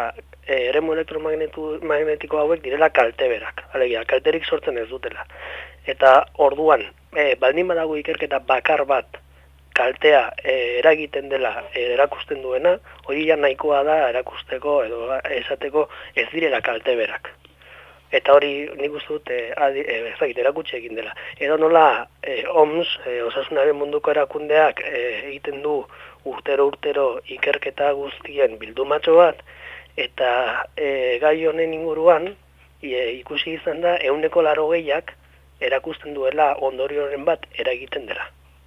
Speaker 7: eremu elektromagnetiko hauek direla kalteberak, alegia, kalterik sortzen ez dutela. Eta orduan, baldin badago ikerketa bakar bat kaltea eragiten dela erakusten duena, hori ja nahikoa da erakusteko edo esateko ez direla kalteberak. Eta hori nik uste dut erakutsi egin dela. Edo nola OMS, Osasunaren Munduko Erakundeak egiten du urtero ikerketa guztien bildumatxo bat, eta gai honen inguruan ikusi izan da 80% erakusten duela ondorioren bat eragiten dela.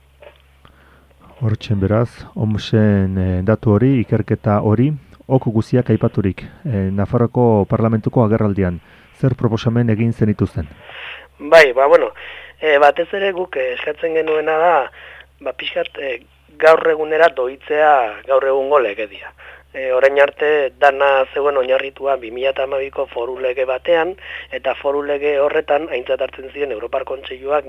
Speaker 1: Hortzen beraz, OMSen datu hori, ikerketa hori, ok guziak aipaturik, Nafarroko Parlamentuko agerraldian, zer proposamen egin zenituzten?
Speaker 7: Bai, batez ere guk eskatzen genuena da, pixkat gaur egunera doitzea gaur egungo legedia. Orain arte dana zegoen oinarritua 2012ko foru lege batean, eta foru lege horretan aintzat hartzen ziren Europar Kontseiluak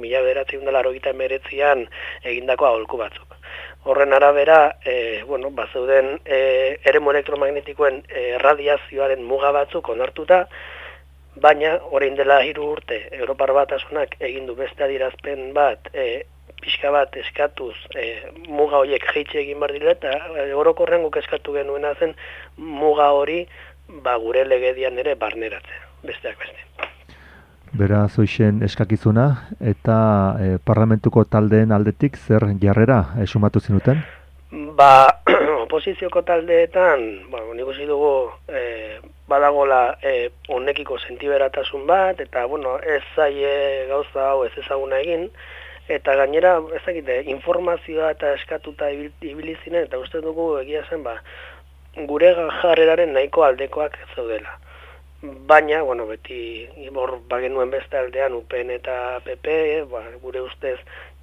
Speaker 7: 1989an egindako aholku batzuk. Horren arabera, bazeuden eremu elektromagnetikoen radiazioaren muga batzuk onartuta, baina orain dela 3 urte Europar Batasunak egin du beste adierazpen bat, pixka bat eskatuz muga horiek jeitsi egin behar dira, eta orokorrean guk eskatu genuena zen muga hori gure legedian ere barneratzea, besteak beste.
Speaker 1: Beraz, hoixen eskakizuna, eta parlamentuko taldeen aldetik zer jarrera sumatu zinuten?
Speaker 7: Oposizioko taldeetan, nik uste dugu badagola honekiko sentiberatasun bat, eta ez zaie gauza hau ez ezaguna egin, eta gainera, informazioa eta eskatuta ibili zinen, eta uste dugu egia zen, gure jarreraren nahiko aldekoak zaudela. Baina, beti hor bagenuen beste aldean UPN eta PP, gure ustez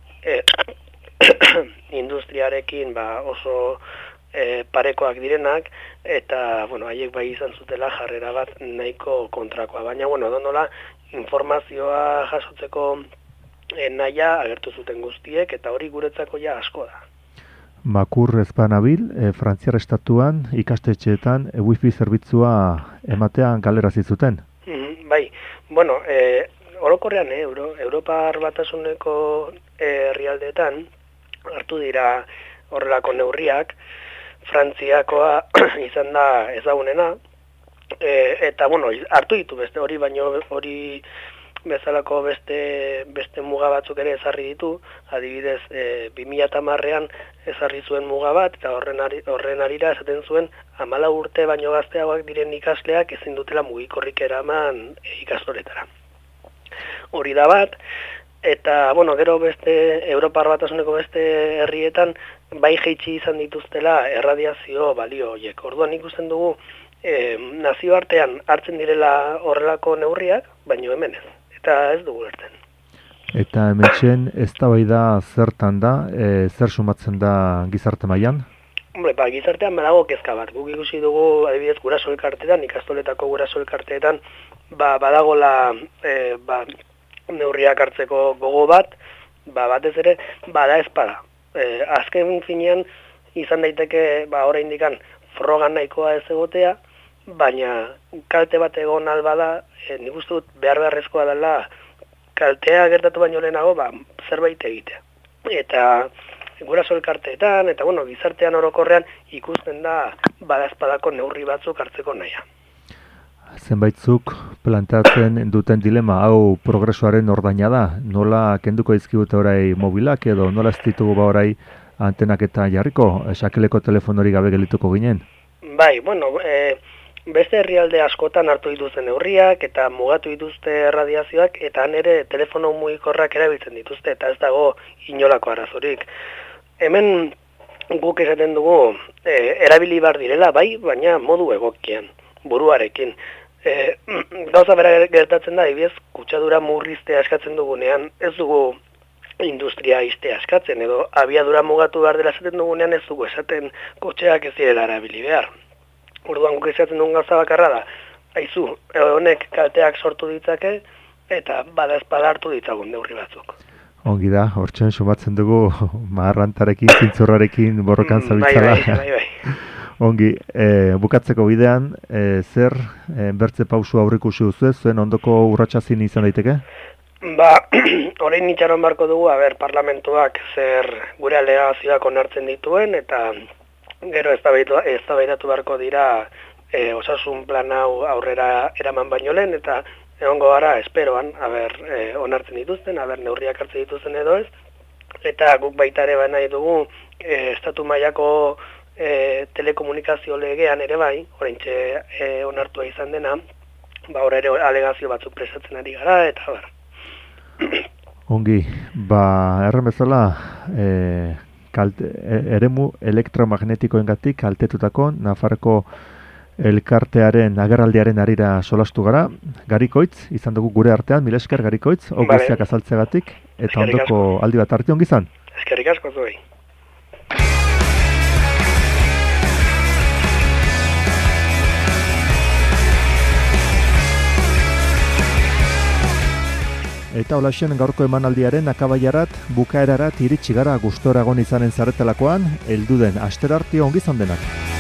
Speaker 7: industriarekin oso parekoak direnak, eta haiek bai izan zutela jarrera bat nahiko kontrakoa. Baina, donola informazioa jasotzeko nahia agertu zuten guztiek, eta hori guretzako ja asko da.
Speaker 1: Makur ezpanabil, Frantziar estatuan ikastetxeetan wifi zerbitzua ematean galerazi zuten?
Speaker 7: Bai, orokorrean Europar Batasuneko herrialdeetan hartu dira horrelako neurriak, Frantziakoa izan da ezagunena, eta hartu ditu beste hori, baino hori bezalako beste muga batzuk ere ezarri ditu, adibidez 2010ean ezarri zuen muga bat, eta horren arira esaten zuen 14 urte baino gazteagoak diren ikasleak ezin dutela mugikorrik eraman ikastoletara. Hori da bat, eta gero beste Europar Batasuneko beste herrietan bai jeitsi izan dituztela erradiazio balio horiek. Orduan ikusten dugu nazioartean hartzen direla horrelako neurriak, baino hemen ez. Eta ez dugu lertzen.
Speaker 1: Eta hemen eztabaida zertan da, zer sumatzen da gizarte mailan?
Speaker 7: Gizartean badago kezka bat. Guk ikusi dugu, adibidez, guraso elkarteetan, ikastoletako guraso elkarteetan, badagola neurriak hartzeko gogo bat, batez ere, bada ezpada. Azken finean, izan daiteke, oraindikan frogan nahikoa ez egotea, baina kalte bat egon albada, nik uste dut beharrezkoa dela kaltea gertatu baino lehenago zerbait egitea. Eta guraso elkarteetan, eta gizartean orokorrean ikusten da badaezpadako neurri batzuk hartzeko nahia.
Speaker 1: Zenbaitzuk planteatzen duten dilema hau progresoaren ordaina da, nola kenduko dizkigute orai mobilak edo nola ez ditugu orai antenak eta jarriko, sakeleko telefonori gabe gelituko ginen?
Speaker 7: Bai, beste herrialde askotan hartu dituzten neurriak eta mugatu dituzte erradiazioak, eta han ere telefono mugikorrak erabiltzen dituzte, eta ez dago inolako arazorik. Hemen guk esaten dugu erabili bar direla, bai, baina modu egokian, buruarekin. Gauza bera gertatzen da, adibidez, kutsadura murriztea eskatzen dugunean, ez dugu industria iztea eskatzen, edo abiadura mugatu behar dela esaten dugunean ez dugu esaten kotxeak ez direla erabili behar. Orduan guk esaten dugun gauza bakarra da, aizu, honek kalteak sortu ditzake, eta badaezpada hartu ditzagun neurri batzuk.
Speaker 1: Ongi da, hortzen sumatzen dugu maharrantarekin, zintzurrarekin borrokan zabiltzala.
Speaker 7: Bai.
Speaker 1: Ongi, bukatzeko bidean, zer bertze pausu aurrikusi duzu, zuen ondoko urratsazin izan daiteke?
Speaker 7: Orain itxaron barko dugu, parlamentuak zer gure alegazioak onartzen dituen, eta gero eztabaidatu barko dira osasun plan hau aurrera eraman baino lehen, eta egongo gara esperoan, onartzen dituzten, neurriak hartzen dituzten edo ez, eta guk baita ere nahi dugu estatu mailako telekomunikazio legean ere bai, oraintxe onartua izan dena, hor ere alegazio batzuk presatzen ari gara, eta
Speaker 1: Ongi, erren bezala, eremu elektromagnetikoengatik kaltetutako Nafarroko elkartearen agerraldiaren arira solastu gara. Garikoitz, izan dugu gure artean, mila esker Garikoitz, guztiak azaltzegatik, eta ondoko aldi bat arte ongi izan.
Speaker 7: Eskerrik asko zuei.
Speaker 1: Eta holaxen gaurko emanaldiaren akabaiarat, bukaerarat iritsi gara gustora egon izanen zaretelakoan, helduden asterarte ongi izan denak.